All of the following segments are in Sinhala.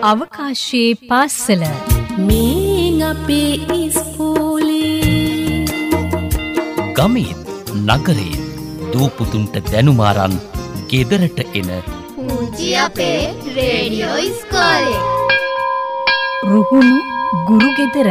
අවකාශයේ පාසල මේ අපේ ඉස්කෝලේ ගමේ නගරේ දූපුතුන්ට දැනුමාරන් ගෙදරට එන පූජි අපේ රේඩියෝ ඉස්කෝලේ රුහුණු ගුරු ගෙදර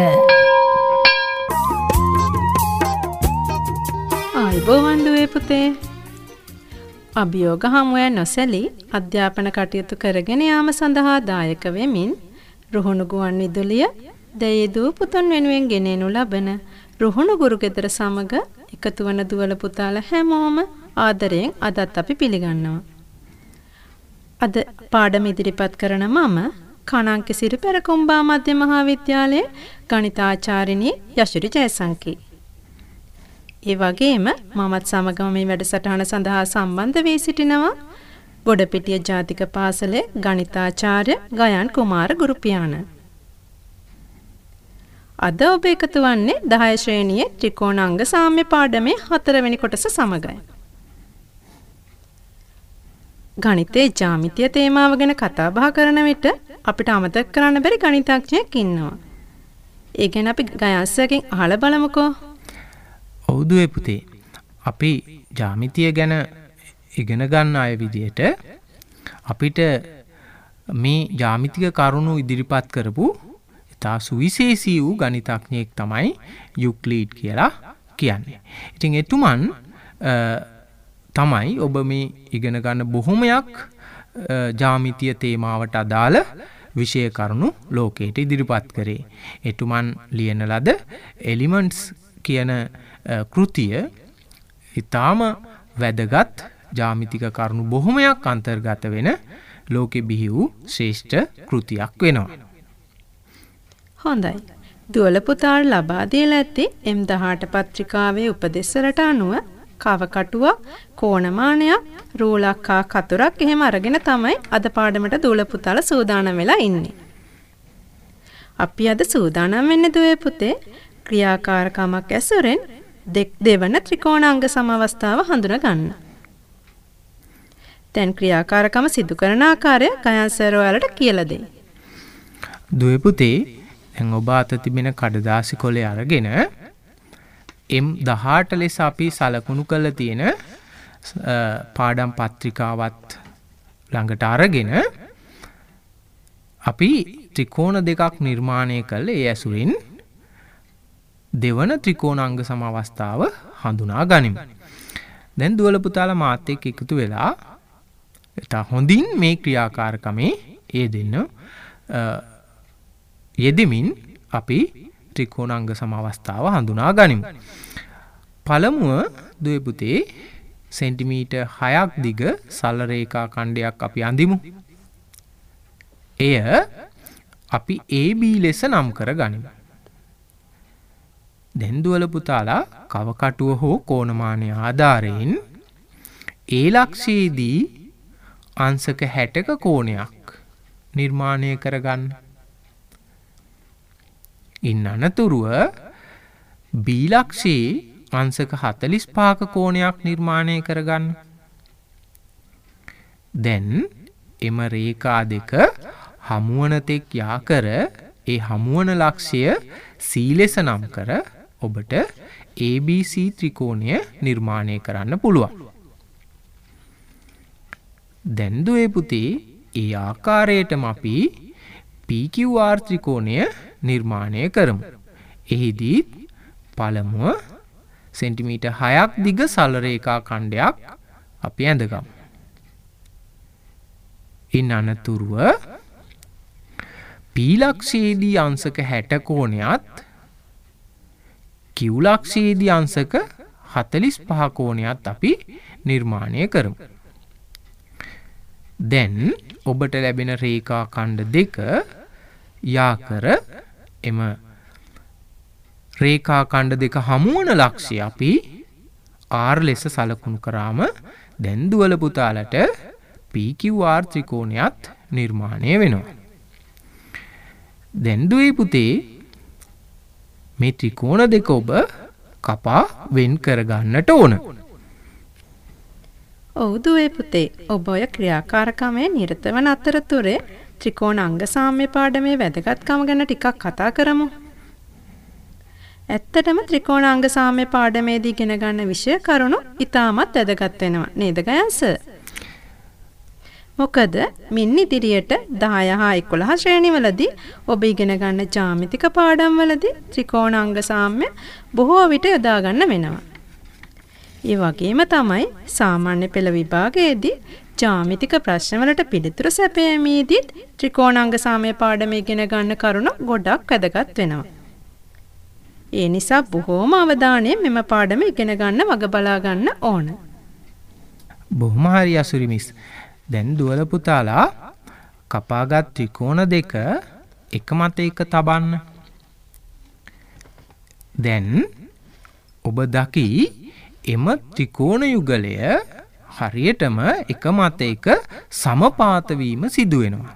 ආයිබෝවන් දුවේ පුතේ අභියෝග හමුවේ නොසැලී අධ්‍යාපන කටයුතු කරගෙන යාම සඳහා දායක වෙමින් රුහුණු ගුවන් විදුලිය දෙයේ දූපුතුන් වෙනුවෙන් ගෙනෙනු ලබන රුහුණු ගුරු ගෙදර සමග එකතු වන දුවල පුතාලා හැමෝම ආදරයෙන් අදත් අපි පිළිගන්නවා. අද පාඩම ඉදිරිපත් කරන මම කණංක සිරිපෙර කුඹා මධ්‍ය මහාවිද්‍යාලයේ ගණිතාචාර්යිනී යශිරි ජයසංකී. ඒ වගේම මමත් සමගම මේ වැඩසටහන සඳහා සම්බන්ධ වී සිටිනවා ගොඩපිටිය ජාතික පාසලේ ගණිතාචාර්ය ගයන් කුමාර ගුරුපියාණන්. අද ඔබ එකතු වන්නේ 10 ශ්‍රේණියේ ත්‍රිකෝණාංග සාම්‍ය පාඩමේ 4 වෙනි කොටස සමගයි. ගණිතයේ ජ්‍යාමිතිය තේමාව ගැන කතා බහ කරන විට අපිට අමතක කරන්න බැරි ගණිතඥයෙක් ඉන්නවා. ඒ ගැන අපි ගයන්සගෙන් අහලා බලමුකෝ. ඔව්දුවේ පුතේ අපි ජ්‍යාමිතිය ගැන ඉගෙන ගන්න අය විදියට අපිට මේ ජ්‍යාමිතික කරුණු ඉදිරිපත් කරපු ඉතා සුවිශේෂී වූ ගණිතඥයෙක් තමයි යුක්ලිඩ් කියලා කියන්නේ. ඉතින් එතුමන් තමයි ඔබ මේ ඉගෙන ගන්න බොහොමයක් ජ්‍යාමිතිය තේමාවට අදාළ විෂය කරුණු ලෝකයට ඉදිරිපත් කරේ. එතුමන් ලියන ලද එලිමන්ට්ස් කියන කෘතිය ඉතාම වැදගත් ජ්‍යාමිතික කරුණු බොහොමයක් අන්තර්ගත වෙන ලෝකෙ බිහි වූ ශ්‍රේෂ්ඨ කෘතියක් වෙනවා. හොඳයි. දුවල පුතාට ලබා දීලා ඇති M18 පත්‍රිකාවේ උපදෙස්වලට අනුව කවකටුවක්, කෝණමානයක්, රූලක් හා කතුරක් එහෙම අරගෙන තමයි අද පාඩමට දුවල පුතාලා සූදානම් වෙලා ඉන්නේ. අපි අද සූදානම් වෙන්නේ දුවේ පුතේ ක්‍රියාකාරකමක් ඇසුරෙන් දෙවන ත්‍රිකෝණාංග සමවස්ථාව හඳුනා ගන්න. දැන් ක්‍රියාකාරකම සිදු කරන ආකාරය ගයන් සර් ඔයාලට කියලා දෙයි. දුවේ පුතේ දැන් ඔබ අත තිබෙන කඩදාසි කොලේ අරගෙන M18 ලෙස අපි සලකුණු කරලා තියෙන පාඩම් පත්‍රිකාවත් ළඟට අරගෙන අපි ත්‍රිකෝණ දෙකක් නිර්මාණය කළේ ඒ ඇසුරින් දෙවන ත්‍රිකෝණාංග සමවස්ථාව හඳුනා ගනිමු. දැන් දුවල පුතාලා මාත් එක්ක එකතු වෙලා ඉතා හොඳින් මේ ක්‍රියාකාරකමේ යෙදෙමින් අපි ත්‍රිකෝණාංග සමවස්ථාව හඳුනා ගනිමු. පළමුව දුවේ පුතේ සෙන්ටිමීටර් 6ක් දිග සරල රේඛා ඛණ්ඩයක් අපි අඳිමු. එය අපි AB ලෙස නම් කර ගනිමු. දැන් දුවල පුතාලා කවකටුව හෝ කෝණමානය ආධාරයෙන් ඒ ලක්ෂයේදී අංශක 60ක කෝණයක් නිර්මාණය කරගන්න. ඉන් අනතුරුව B ලක්ෂයේ අංශක 45ක කෝණයක් නිර්මාණය කරගන්න. දැන් එම රේඛා දෙක හමුවන තෙක් යා කර ඒ හමුවන ලක්ෂය C ලෙස නම් කර ඔබට ABC ත්‍රිකෝණය නිර්මාණය කරන්න පුළුවන්. දැන් දුවේ පුතේ ඒ ආකාරයටම අපි PQR ත්‍රිකෝණය නිර්මාණය කරමු. එහිදී පළමුව සෙන්ටිමීටර් 6ක් දිග සරල රේඛා ඛණ්ඩයක් අපි ඇඳගමු. ඉන් අනතුරුව P ලක්ෂයේදී අංශක 60 කෝණයත් Q ලක්ෂයේදී අංශක 45 කෝණයත් අපි නිර්මාණය කරමු. දැන් ඔබට ලැබෙන රේඛා ඛණ්ඩ දෙක යා කර එම රේඛා ඛණ්ඩ දෙක හමුවන ලක්ෂය අපි R ලෙස සලකුණු කරාම දැන් දුවල පුතාලට PQR ත්‍රිකෝණයත් නිර්මාණය වෙනවා. දැන් දුවේ පුතේ මේ ත්‍රිකෝණ දෙක ඔබ කපා වෙන් කරගන්නට ඕන. ඔව් දුවේ පුතේ ඔබ ඔය ක්‍රියාකාරකමේ නිරත වන අතරතුරේ ත්‍රිකෝණ අංග සාම්‍ය පාඩමේ වැදගත්කම ගැන ටිකක් කතා කරමු. ඇත්තටම ත්‍රිකෝණ අංග සාම්‍ය පාඩමේදී ඉගෙන ගන්න විෂය කරුණු ඉතාමත් වැදගත් වෙනවා නේද ගයන්ස? මොකද මින් ඉදිරියට 10 හා 11 ශ්‍රේණිවලදී ඔබ ඉගෙන ගන්න ජ්‍යාමිතික පාඩම්වලදී ත්‍රිකෝණ අංග සාම්‍ය බොහෝ විට යොදා ගන්න වෙනවා. ඒ වගේම තමයි සාමාන්‍ය පෙළ විභාගයේදී ජ්‍යාමිතික ප්‍රශ්නවලට පිළිතුරු සැපයීමේදී ත්‍රිකෝණාංග සාම්‍ය පාඩම ඉගෙන ගන්න කරුණු ගොඩක් වැදගත් වෙනවා. ඒ නිසා බොහෝම අවධානයෙන් මෙම පාඩම ඉගෙන ගන්න වග බලා ගන්න ඕන. බොහොම හරි අසුරි මිස්. දැන් දුවල පුතාලා කපාගත් ත්‍රිකෝණ දෙක එක මත එක තබන්න. දැන් ඔබ දකි එම ත්‍රිකෝණ යුගලය හරියටම එක මත එක සමපාත වීම සිදු වෙනවා.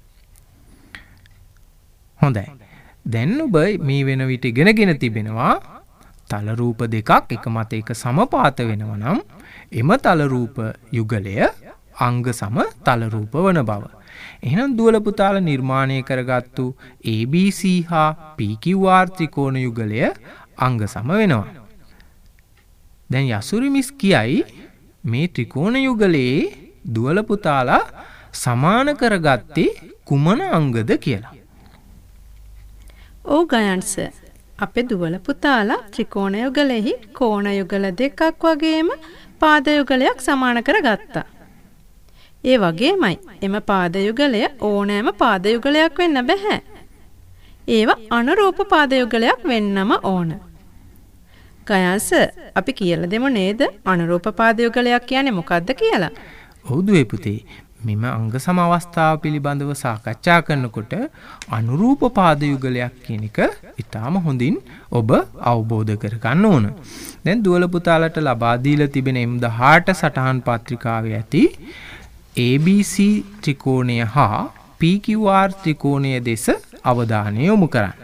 හොඳයි. දැන් ඔබ මේ වෙන විට ඉගෙනගෙන තිබෙනවා තල රූප දෙකක් එක මත එක සමපාත වෙනවා නම් එම තල රූප යුගලය අංග සම තල රූප වන බව. එහෙනම් දුවල පුතාලා නිර්මාණය කරගත්තු ABC හා PQR ත්‍රිකෝණ යුගලය අංග සම වෙනවා. දැන් යසුරි මිස් කියයි මේ ත්‍රිකෝණ යුගලයේ දුවල පුතාලා සමාන කරගත්තේ කුමන අංගද කියලා. ඔව් ගයන්ස අපේ දුවල පුතාලා ත්‍රිකෝණ යුගලෙහි කෝණ යුගල දෙකක් වගේම පාද යුගලයක් සමාන කරගත්තා. ඒ වගේමයි එම පාද යුගලය ඕනෑම පාද යුගලයක් වෙන්න බෑ. ඒවා අනුරූප පාද යුගලයක් වෙන්නම ඕන. ගයන්ස අපි කියලා දෙමු නේද අනුරූප පාද යුගලයක් කියන්නේ මොකක්ද කියලා? ඔව් දුවේ පුතේ. මෙම අංග සම අවස්ථාව පිළිබඳව සාකච්ඡා කරනකොට අනුරූප පාද යුගලයක් කියන එක ඊටාම හොඳින් ඔබ අවබෝධ කරගන්න ඕන. දැන් දුවල පුතාලට ලබා දීලා තිබෙන M18 සටහන් පත්‍රිකාවේ ඇති ABC ත්‍රිකෝණය හා PQR ත්‍රිකෝණය දෙස අවධානය යොමු කරන්න.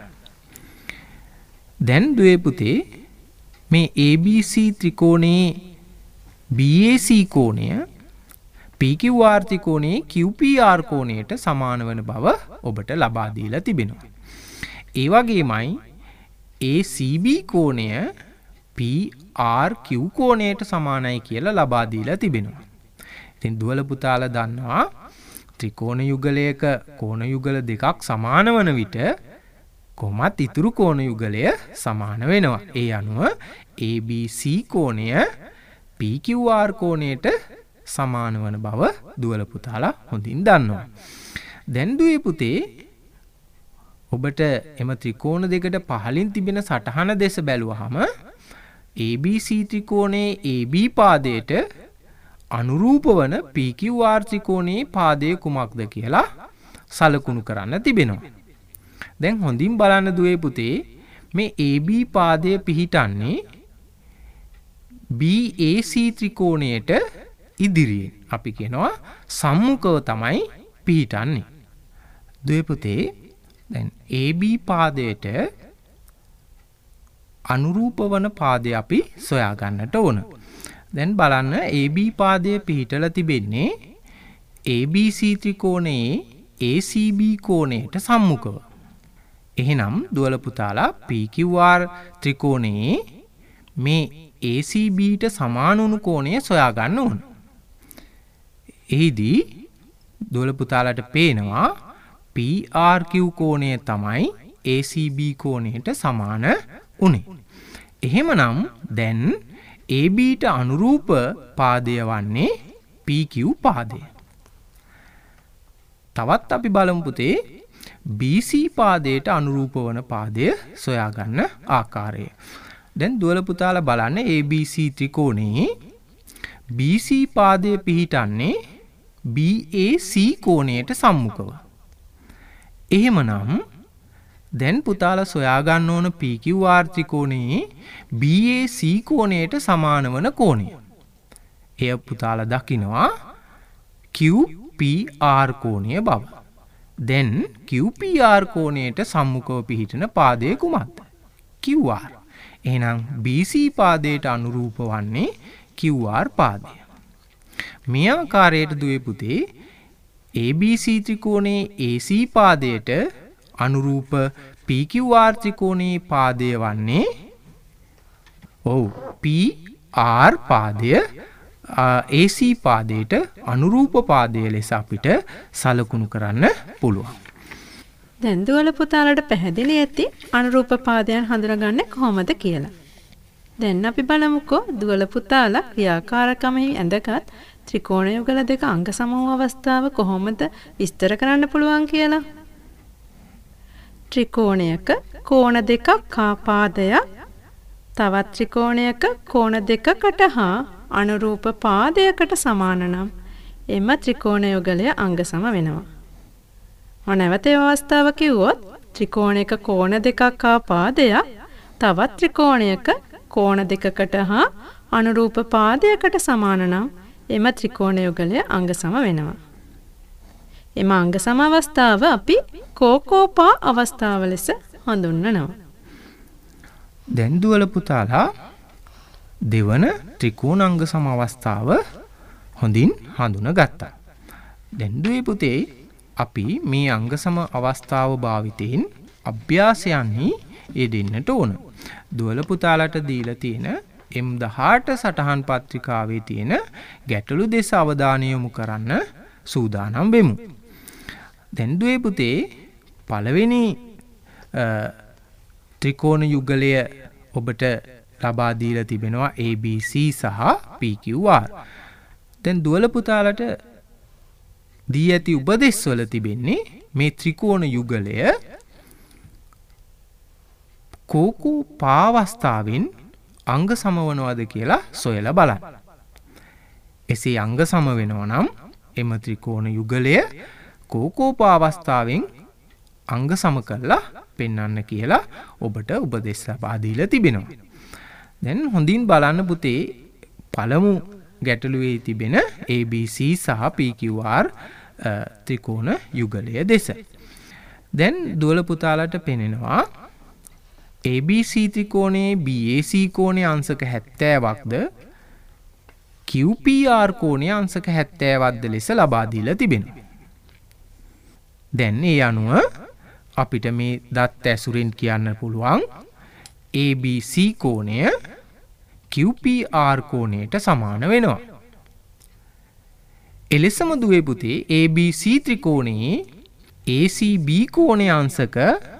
දැන් දුවේ පුතේ මේ ABC ත්‍රිකෝණයේ BAC කෝණය PQR ත්‍රිකෝණයේ QPR කෝණයට සමාන වන බව ඔබට ලබා දීලා තිබෙනවා. ඒ වගේමයි ACB කෝණය PRQ කෝණයට සමානයි කියලා ලබා දීලා තිබෙනවා. ඉතින් දුවල පුතාලා දන්නවා ත්‍රිකෝණ යුගලයක කෝණ යුගල දෙකක් සමාන වන විට කොහොමත් ඉතුරු කෝණ යුගලය සමාන වෙනවා. ඒ අනුව ABC කෝණය PQR කෝණයට සමාන වන බව දුවල පුතාලා හොඳින් දන්නවා. දැන් දුවේ පුතේ ඔබට එම ත්‍රිකෝණ දෙකට පහළින් තිබෙන සටහන දෙස බැලුවහම ABC ත්‍රිකෝණයේ AB පාදයට අනුරූප වන PQR ත්‍රිකෝණයේ පාදය කුමක්ද කියලා සලකුණු කරන්න තිබෙනවා. දැන් හොඳින් බලන්න දුවේ පුතේ මේ AB පාදය පිහිටන්නේ BAC ත්‍රිකෝණයට ඉදිරියෙන්. අපි කියනවා සම්මුඛව තමයි පිහිටන්නේ. දුවේ පුතේ දැන් AB පාදයට අනුරූප වන පාදය අපි සොයා ගන්නට ඕන. දැන් බලන්න AB පාදය පිහිටලා තිබෙන්නේ ABC ත්‍රිකෝණයේ ACB කෝණයට සම්මුඛව. එහෙනම් දුවල පුතාලා PQR ත්‍රිකෝණයේ මේ ACBට සමාන වුණු කෝණය සොයා ගන්න ඕන. එහිදී දුවල පුතාලට පේනවා PRQ කෝණය තමයි ACB කෝණයට සමාන උනේ. එහෙමනම් දැන් ABට අනුරූප පාදය වන්නේ PQ පාදය. තවත් අපි බලමු පුතේ BC පාදයට අනුරූප වන පාදය සොයා ගන්න ආකාරය. දැන් දුවල පුතාලා බලන්න ABC ත්‍රිකෝණයේ BC පාදය පිහිටන්නේ BAC කෝණයට සම්මුඛව. එහෙමනම් දැන් පුතාලා සොයා ගන්න ඕන PQR ත්‍රිකෝණයේ BAC කෝණයට සමාන වන කෝණය. එය පුතාලා දකිනවා QPR කෝණය බව. දැන් QPR කෝණයට සම්මුඛව පිහිටන පාදය කුමක්ද? QR. එහෙනම් BC පාදයට අනුරූප වන්නේ QR පාදය. මේ ආකාරයට දුවේ පුතේ ABC ත්‍රිකෝණයේ AC පාදයට අනුරූප PQR ත්‍රිකෝණයේ පාදය වන්නේ PR පාදය AC පාදයට අනුරූප පාදය ලෙස අපිට සලකුණු කරන්න පුළුවන්. දැන් දුවල පුතාලට පැහැදිලි ඇති අනුරූප පාදයන් හඳුනගන්නේ කොහොමද කියලා. දැන් අපි බලමුකෝ දුවල පුතාලා ක්‍රියාකාරකමෙහි ඇඳගත් ත්‍රිකෝණ යුගල දෙක අංග සම වූ අවස්ථාව කොහොමද විස්තර කරන්න පුළුවන් කියලා. ත්‍රිකෝණයක කෝණ දෙකක් හා පාදයක් තවත් ත්‍රිකෝණයක කෝණ දෙකකට හා අනුරූප පාදයකට සමාන නම් එම ත්‍රිකෝණ යුගලය අංග සම වෙනවා. නැවත ඒ අවස්ථාව කිව්වොත් ත්‍රිකෝණයක කෝණ දෙකක් හා පාදයක් තවත් ත්‍රිකෝණයක කෝණ දෙකකට හා අනුරූප පාදයකට සමාන නම් එම ත්‍රිකෝණ යුගලය අංග සම වෙනවා. එම අංග සම අවස්ථාව අපි කෝකෝපා අවස්ථාව ලෙස හඳුන්වනවා. දැන් දුවල පුතාලා දෙවන ත්‍රිකෝණ අංග සම අවස්ථාව හොඳින් හඳුනගත්තා. දැන් දුවේ පුතේ අපි මේ අංග සම අවස්ථාව භාවිතයෙන් අභ්‍යාසයන්හි යෙදෙන්නට ඕන. දුවල පුතාලට දීලා තියෙන M18 සටහන් පත්‍රිකාවේ තියෙන ගැටලු දෙස අවධානය යොමු කරන්න සූදානම් වෙමු. දැන් දුවේ පුතේ පළවෙනි ත්‍රිකෝණ යුගලය ඔබට ලබා දීලා තිබෙනවා ABC සහ PQR. දැන් දුවල පුතාලට දී ඇති උපදෙස් වල තිබෙන්නේ මේ ත්‍රිකෝණ යුගලය කෝකෝ පාවස්ථාවෙන් අංග සමවනවද කියලා සොයලා බලන්න. එසේ අංග සම වෙනවා නම් එම ත්‍රිකෝණ යුගලය කෝකෝ පාවස්ථාවෙන් අංග සම කරලා පෙන්වන්න කියලා ඔබට උපදෙස් ලබා දීලා තිබෙනවා. දැන් හොඳින් බලන්න පුතේ පළමු ගැටලුවේ තිබෙන ABC සහ PQR ත්‍රිකෝණ යුගලය දෙස. දැන් දුවල පුතාලට පෙනෙනවා ABC ත්‍රිකෝණයේ BAC කෝණයේ අංශක 70ක්ද QPR කෝණයේ අංශක 70ක්ද ලෙස ලබා දීලා තිබෙනවා. දැන් ඒ අනුව අපිට මේ දත් ඇසුරින් කියන්න පුළුවන් ABC කෝණය QPR කෝණයට සමාන වෙනවා. එලෙසම දුවේ පුතේ ABC ත්‍රිකෝණයේ ACB කෝණයේ අංශක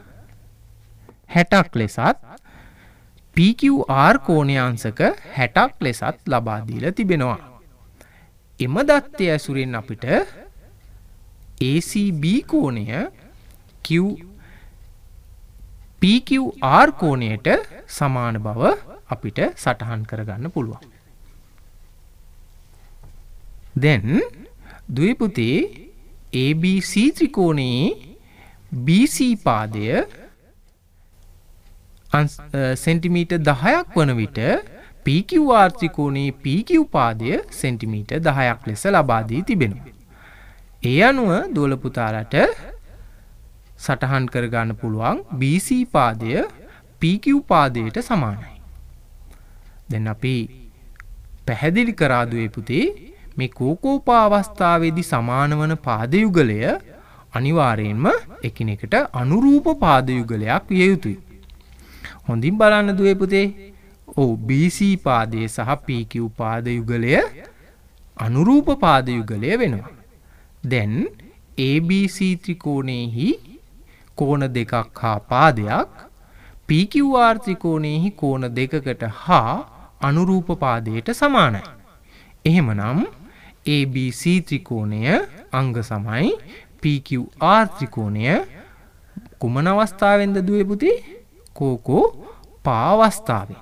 60ක් ලෙසත් PQR කෝණයේ අංශක 60ක් ලෙසත් ලබා දීලා තිබෙනවා. එම දත්තය ඇසුරින් අපිට ACB කෝණය PQR කෝණයට සමාන බව අපිට සටහන් කරගන්න පුළුවන්. දැන් දුවේ පුතේ ABC ත්‍රිකෝණයේ BC පාදය සෙන්ටිමීටර් 10ක් වන විට PQR ත්‍රිකෝණයේ PQ පාදය සෙන්ටිමීටර් 10ක් ලෙස ලබා දී තිබෙනවා. ඒ අනුව දුවල පුතාලට සටහන් කරගන්න පුළුවන් BC පාදය PQ පාදයට සමානයි. දැන් අපි පැහැදිලි කරා දුවේ පුතේ මේ කෝකෝපා අවස්ථාවේදී සමාන වන පාද යුගලය අනිවාර්යයෙන්ම එකිනෙකට අනුරූප පාද යුගලයක් විය යුතුයි. හොඳින් බලන්න දුවේ පුතේ. BC පාදයේ සහ PQ පාද යුගලය අනුරූප පාද යුගලය වෙනවා. දැන් ABC ත්‍රිකෝණයේහි කෝණ දෙකක් හා පාදයක් PQR ත්‍රිකෝණයේහි කෝණ දෙකකට හා අනුරූප පාදයට සමානයි. එහෙමනම් ABC ත්‍රිකෝණය අංග සමයි PQR ත්‍රිකෝණය කුමන අවස්ථාවෙන්ද දුවේ පුතේ? කෝකෝ පාවස්ථාවෙන්.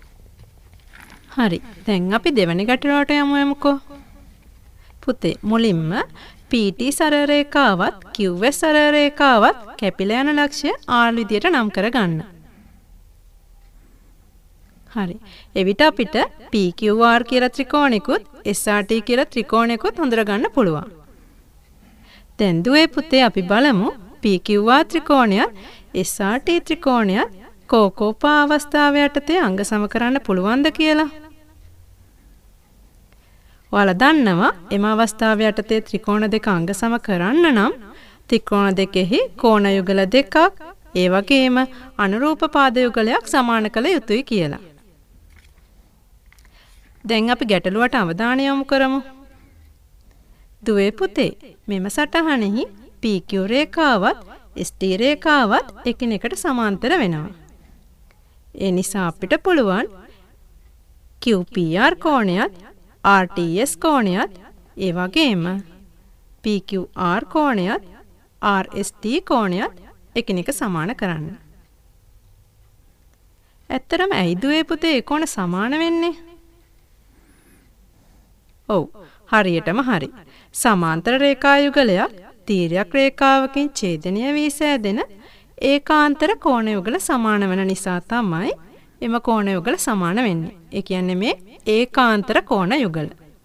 හරි. දැන් අපි දෙවෙනි ගැටලුවට යමුකෝ. පුතේ මුලින්ම PT සරල රේඛාවත් QS සරල රේඛාවත් කැපිලා යන ලක්ෂ්‍ය R විදියට නම් කරගන්න. හරි. එවිට අපිට PQR කියලා ත්‍රිකෝණිකුත් SRT කියලා ත්‍රිකෝණිකුත් හඳුනගන්න පුළුවන්. දැන් දුවේ පුතේ අපි බලමු PQR ත්‍රිකෝණයත් SRT ත්‍රිකෝණයත් කෝකෝපා අවස්ථාව යටතේ අංග සම කරන්න පුළුවන්ද කියලා. ඔයාලා දන්නවා එම අවස්ථාව යටතේ ත්‍රිකෝණ දෙක අංග සම කරන්න නම් ත්‍රිකෝණ දෙකෙහි කෝණ යුගල දෙකක් ඒ වගේම අනුරූප පාද යුගලයක් සමාන කළ යුතුයි කියලා. දැන් අපි ගැටලුවට අවධානය යොමු කරමු. දුවේ පුතේ මෙම සටහනෙහි PQ රේඛාවත් ST රේඛාවත් එකිනෙකට සමාන්තර වෙනවා. ඒ නිසා අපිට පුළුවන් QPR කෝණයත් RTS කෝණයත් ඒ වගේම PQR කෝණයත් RST කෝණයත් එකිනෙක සමාන කරන්න. ඇත්තරම ඇයි දුවේ පුතේ ඒ කෝණ සමාන වෙන්නේ? ඔව් හරියටම හරි. සමාන්තර රේඛා යුගලයක් තීර්යක රේඛාවකින් ඡේදනය වී සෑදෙන ඒකාන්තර කෝණ යුගල සමාන වෙන නිසා තමයි එම කෝණ යුගල සමාන වෙන්නේ. ඒ කියන්නේ මේ ඒකාන්තර කෝණ යුගල.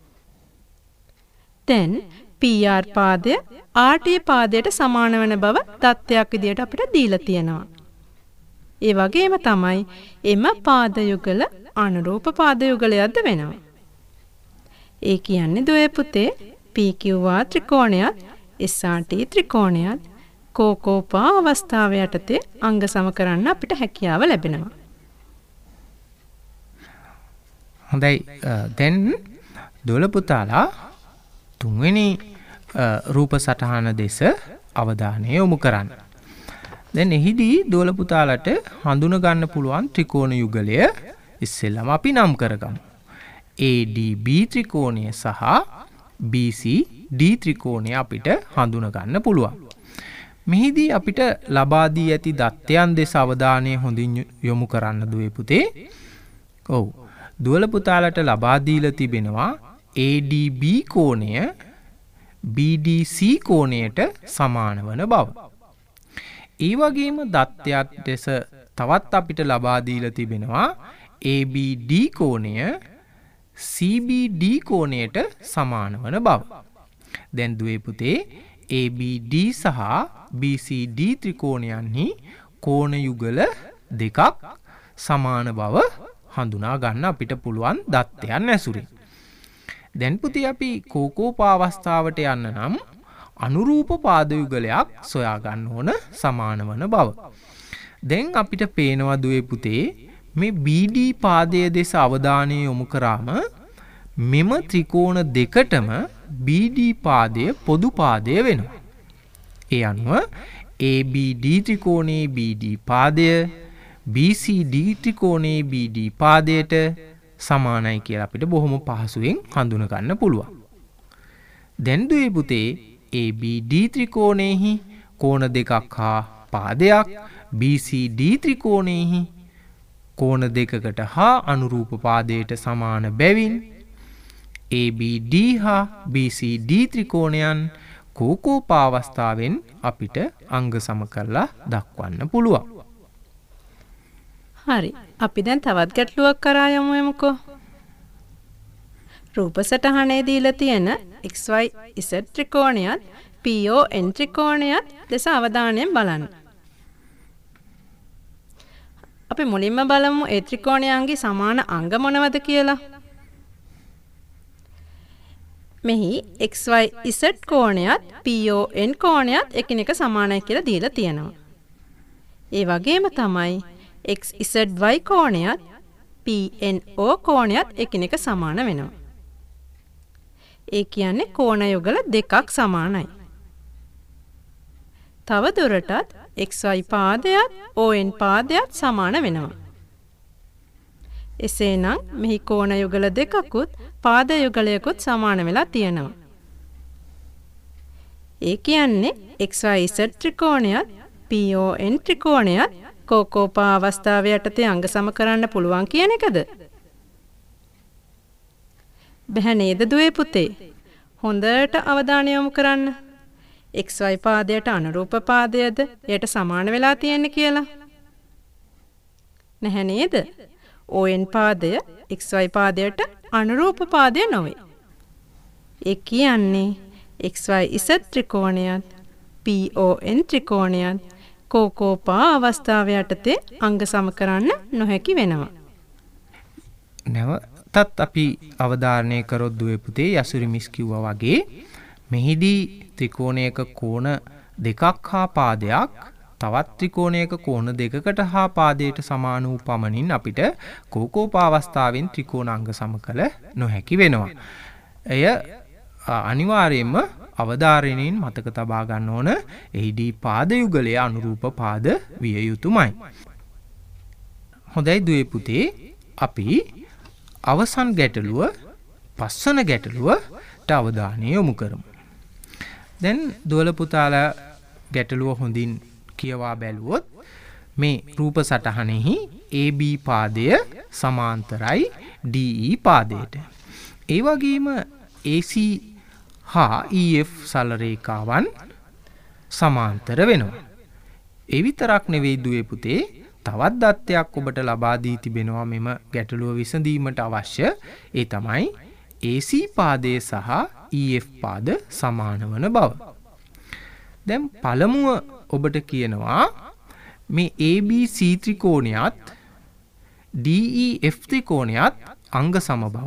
දැන් PR පාදය RT පාදයට සමාන වෙන බව තත්ත්වයක් විදියට අපිට දීලා තියෙනවා. ඒ වගේම තමයි එම පාද යුගල අනුරූප පාද යුගලයක්ද වෙනවා. ඒ කියන්නේ දුවේ පුතේ PQR ත්‍රිකෝණයත් SRT ත්‍රිකෝණයත් කෝකෝපා අවස්ථාව යටතේ අංග සම කරන්න අපිට හැකියාව ලැබෙනවා. හොඳයි දැන් දොළ පුතාලා තුන්වෙනි රූප සටහන දෙස අවධානය යොමු කරන්න. දැන් එහිදී දොළ පුතාලට හඳුන ගන්න පුළුවන් ත්‍රිකෝණ යුගලය ඉස්සෙල්ලාම අපි නම් කරගමු. ADB ත්‍රිකෝණය සහ BCD ත්‍රිකෝණය අපිට හඳුන ගන්න පුළුවන්. මෙහිදී අපිට ලබා දී ඇති දත්තයන් දෙස අවධානය හොඳින් යොමු කරන්න දුවේ පුතේ. ඔව්. දුවල පුතාලට ලබා දීලා තිබෙනවා ADB කෝණය BDC කෝණයට සමාන වන බව. ඒ වගේම දත්තයක් දෙස තවත් අපිට ලබා දීලා තිබෙනවා ABD කෝණය CBD කෝණයට සමාන වන බව. දැන් දුවේ පුතේ ABD සහ BCD ත්‍රිකෝණයන්හි කෝණ යුගල දෙකක් සමාන බව හඳුනා ගන්න අපිට පුළුවන් දත්තයන් ඇසුරින්. දැන් පුතේ අපි කෝකෝපා අවස්ථාවට යන්න නම් අනුරූප පාද යුගලයක් සොයා ගන්න ඕන සමාන වන බව. දැන් අපිට පේනවා දුවේ පුතේ මේ BD පාදයේ දෙස අවධානය යොමු කරාම මෙම ත්‍රිකෝණ දෙකටම BD පාදය පොදු පාදය වෙනවා. ඒ අනුව ABD ත්‍රිකෝණයේ BD පාදය BCD ත්‍රිකෝණයේ BD පාදයට සමානයි කියලා අපිට බොහොම පහසුවෙන් හඳුන ගන්න පුළුවන්. දැන් දුවේ පුතේ ABD ත්‍රිකෝණයෙහි කෝණ දෙකක් හා පාදයක් BCD ත්‍රිකෝණයෙහි කෝණ දෙකකට හා අනුරූප පාදයට සමාන බැවින් ABD හා BCD ත්‍රිකෝණයන් කෝකෝපා අවස්ථාවෙන් අපිට අංග සම කරලා දක්වන්න පුළුවන්. හරි. අපි දැන් තවත් ගැටලුවක් කරා යමුකෝ. රූප සටහනේ දීලා තියෙන XYZ ත්‍රිකෝණයත් PON ත්‍රිකෝණයත් දෙස අවධානයෙන් බලන්න. අපි මුලින්ම බලමු ඒ ත්‍රිකෝණයන්ගේ සමාන අංග මොනවද කියලා. මෙහි XYZ කෝණයත් PON කෝණයත් එකිනෙක සමානයි කියලා දීලා තියෙනවා. ඒ වගේම තමයි XZY කෝණයත් PNO කෝණයත් එකිනෙක සමාන වෙනවා. ඒ කියන්නේ කෝණ යුගල දෙකක් සමානයි. තව දුරටත් XY පාදයත් ON පාදයත් සමාන වෙනවා. එසේනම් මෙහි කෝණ යුගල දෙකකුත් පාද යුගලයකුත් සමාන වෙලා තියෙනවා. ඒ කියන්නේ XYZ ත්‍රිකෝණයත් PON ත්‍රිකෝණයත් කෝකෝපා අවස්ථාව යටතේ අංග සම කරන්න පුළුවන් කියන එකද? බැහැ නේද දුවේ පුතේ? හොඳට අවධානය යොමු කරන්න. XY පාදයට අනුරූප පාදයද එයට සමාන වෙලා තියෙන්නේ කියලා. නැහැ නේද? ON පාදය XY පාදයට අනුරූප පාදය නොවේ. ඒ කියන්නේ XYZ ත්‍රිකෝණයත් PON ත්‍රිකෝණයත් කෝකෝපා අවස්ථාව යටතේ අංග සම කරන්න නොහැකි වෙනවා. අතත් අපි අවධාරණය කරොත් දුවේ පුතේ යසුරි මිස් කිව්වා වගේ මෙහිදී ත්‍රිකෝණයක කෝණ දෙකක් හා පාදයක් තවත් ත්‍රිකෝණයක කෝණ දෙකකට හා පාදයට සමාන වූ පමණින් අපිට කෝකෝපාවස්ථාවෙන් ත්‍රිකෝණාංග සම කළ නොහැකි වෙනවා. එය අනිවාර්යයෙන්ම අවධාරණයෙන් මතක තබා ගන්න ඕන. එහිදී පාද යුගලයේ අනුරූප පාද විය යුතුමයි. හොඳයි දුවේ පුතේ අපි අවසන් ගැටලුව පස්වන ගැටලුවට අවධානය යොමු කරමු. දැන් දුවල පුතාලා ගැටලුව හොඳින් කියවා බැලුවොත් මේ රූප සටහනෙහි AB පාදය සමාන්තරයි DE පාදයට. ඒ වගේම AC හා EF සල රේඛාවන් සමාන්තර වෙනවා. ඒ විතරක් නෙවෙයි දුවේ පුතේ තවත් දත්තයක් ඔබට ලබා දී තිබෙනවා මෙම ගැටලුව විසඳීමට අවශ්‍ය. ඒ තමයි AC පාදය සහ EF පාද සමාන වන බව. දැන් පළමුව ඔබට කියනවා මේ ABC ත්‍රිකෝණයත් DEF ත්‍රිකෝණයත් අංග සම බව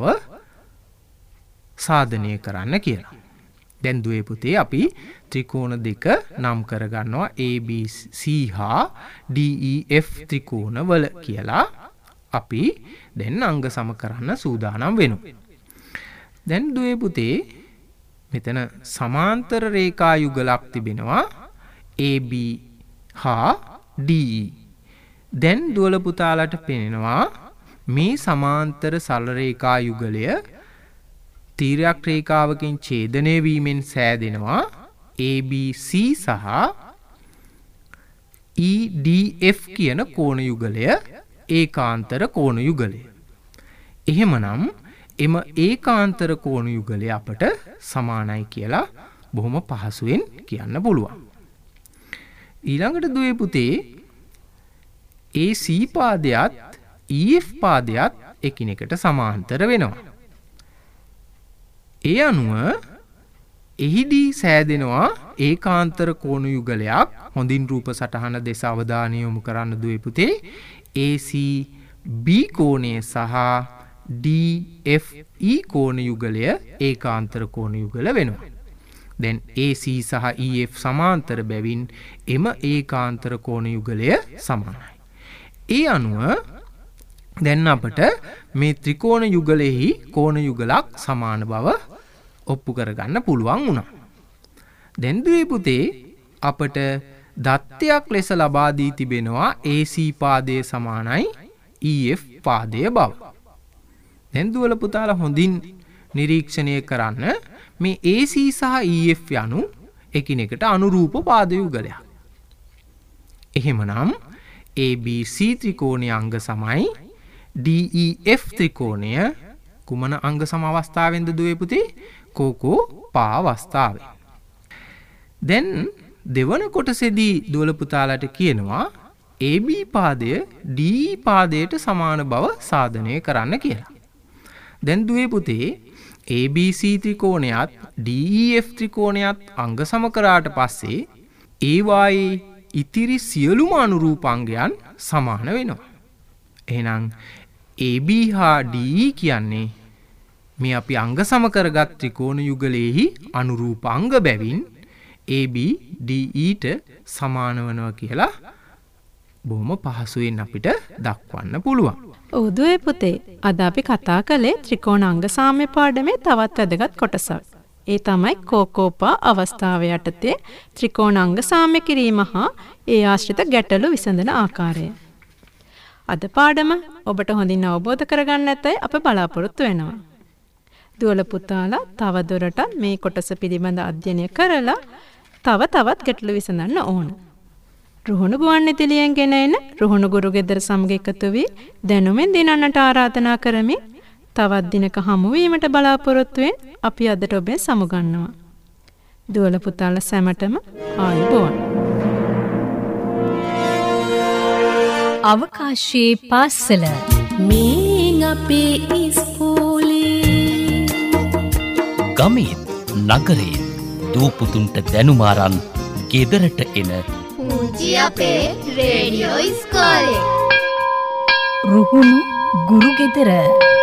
සාධනය කරන්න කියලා. දැන් දුවේ පුතේ අපි ත්‍රිකෝණ දෙක නම් කරගන්නවා ABC හා DEF ත්‍රිකෝණ වල කියලා. අපි දැන් අංග සම කරන්න සූදානම් වෙනවා. දැන් දුවේ පුතේ මෙතන සමාන්තර රේඛා යුගලක් තිබෙනවා AB හා DE. දැන් දුවල පුතාලට පේනවා මේ සමාන්තර සරල රේඛා යුගලය තීරයක් රේඛාවකින් ඡේදනය වීමෙන් සෑදෙනවා ABC සහ EDF කියන කෝණ යුගලය ඒකාන්තර කෝණ යුගලය. එහෙමනම් එම ඒකාන්තර කෝණ යුගලය අපට සමානයි කියලා බොහොම පහසුවෙන් කියන්න පුළුවන්. ඊළඟට දුවේ පුතේ AC පාදයට EF පාදයට එකිනෙකට සමාන්තර වෙනවා. ඒ අනුව එහිදී සෑදෙනවා ඒකාන්තර කෝණ යුගලයක්. හොඳින් රූප සටහන දෙස අවධානය යොමු කරන්න දුවේ පුතේ. ACB කෝණය සහ DFE කෝණ යුගලය ඒකාන්තර කෝණ යුගල වෙනවා. දැන් AC සහ EF සමාන්තර බැවින් එම ඒකාන්තර කෝණ යුගලය සමානයි. ඒ අනුව දැන් අපට මේ ත්‍රිකෝණ යුගලෙහි කෝණ යුගලක් සමාන බව ඔප්පු කරගන්න පුළුවන් වුණා. දැන් දුවේ පුතේ අපට දත්තයක් ලෙස ලබා දී තිබෙනවා AC පාදයේ සමානයි EF පාදයේ බව. දැන් දුවල පුතාලා හොඳින් නිරීක්ෂණය කරන්න මේ AC සහ EF යනු එකිනෙකට අනුරූප පාද යුගලයක්. එහෙමනම් ABC ත්‍රිකෝණයේ අංග සමයි DEF ත්‍රිකෝණය කුමන අංග සම අවස්ථාවෙන්ද දුවේ පුතේ? කෝකෝ පා අවස්ථාවේ. දැන් දෙවන කොටසේදී දුවල පුතාලට කියනවා AB පාදය DE පාදයට සමාන බව සාධනය කරන්න කියලා. දැන් දුවේ පුතේ ABC ත්‍රිකෝණයත් DEF ත්‍රිකෝණයත් අංග සම කරාට පස්සේ ඒවායේ ඉතිරි සියලුම අනුරූපාංගයන් සමාන වෙනවා. එහෙනම් AB හා DE කියන්නේ මේ අපි අංග සම කරගත් ත්‍රිකෝණ යුගලයේහි අනුරූපාංග බැවින් AB DEට සමාන වෙනවා කියලා බොහොම පහසුවෙන් අපිට දක්වන්න පුළුවන්. ඔව් දුවේ පුතේ අද අපි කතා කළේ ත්‍රිකෝණාංග සාම්‍ය පාඩමේ තවත් වැදගත් කොටසක්. ඒ තමයි කෝකෝපා අවස්ථාව යටතේ ත්‍රිකෝණාංග සාම්‍ය කිරීම හා ඒ ආශ්‍රිත ගැටලු විසඳන ආකාරය. අද පාඩම ඔබට හොඳින් අවබෝධ කරගන්න ඇතයි අප බලාපොරොත්තු වෙනවා. දුවල පුතාලා තවදුරටත් මේ කොටස පිළිබඳ අධ්‍යයනය කරලා තවත් ගැටලු විසඳන්න ඕන. රුහුණු ගුවන්විදුලියෙන් ගෙන එන රුහුණු ගුරු ගෙදර සමග එකතු වී දැනුමින් දිනන්නට ආරාධනා කරමින් තවත් දිනක හමු වීමට බලාපොරොත්තු වෙන අපි අදට ඔබෙන් සමුගන්නවා. දුවල පුතාලා සැමටම ආයුබෝවන්. අවකාශයේ පාසල මේ අපේ ඉස්කෝලේ ගමේත් නගරේත් දූපුතුන්ට දැනුමාරන් ගෙදරට එන පුංචි අපේ රේඩියෝ ඉස්කෝලේ රුහුණු ගුරු ගෙදර